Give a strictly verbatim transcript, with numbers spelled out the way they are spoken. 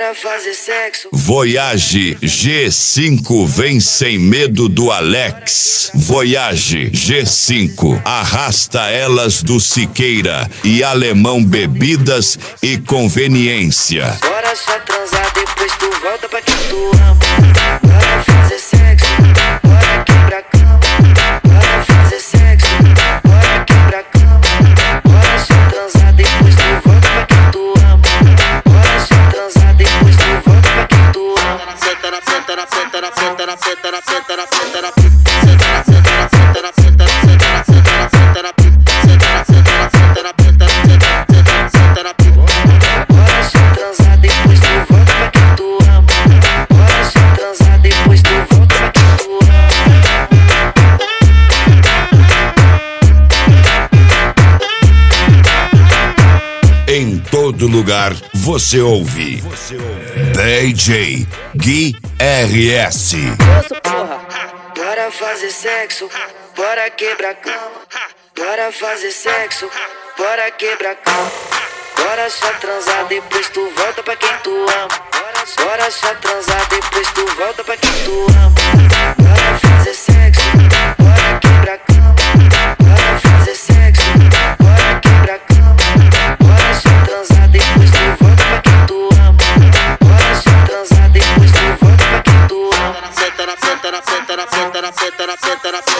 bora fazer sexo. Voyage G cinco vem sem medo do Alex. Voyage G cinco arrasta elas do Siqueira e Alemão Bebidas e Conveniência. Bora só transar, depois tu volta pra quem tu ama. Bora fazer sexo, bora quebrar a cama. Bora fazer sexo, bora quebrar a cama. Bora só transar, depois tu volta pra quem tu ama. Bora só transar, depois tu volta pra quem tu ama. Senta na, senta na, senta na, senta na, senta na, senta na, senta na, senta na, senta na, senta na, senta na, senta na, senta na, senta na, senta na, senta na, senta na, senta na, senta na, bora só transar, depois tu volta pra quem tu ama. Bora só transar, depois tu volta pra quem tu ama. Em todo lugar você ouve D J Gui R S. Bora fazer sexo, bora quebrar a cama. Bora fazer sexo, bora quebrar a cama. Bora só transar, depois tu volta pra quem tu ama. Bora só transar, depois tu volta pra quem tu ama. Bora fazer sexo, bora quebrar a cama. Bora fazer sexo, bora quebrar a cama. Bora só transar, depois tu volta pra quem tu ama. Bora só transar, depois tu volta pra quem tu ama. Senta na, senta na, senta na, senta na, senta na, senta na.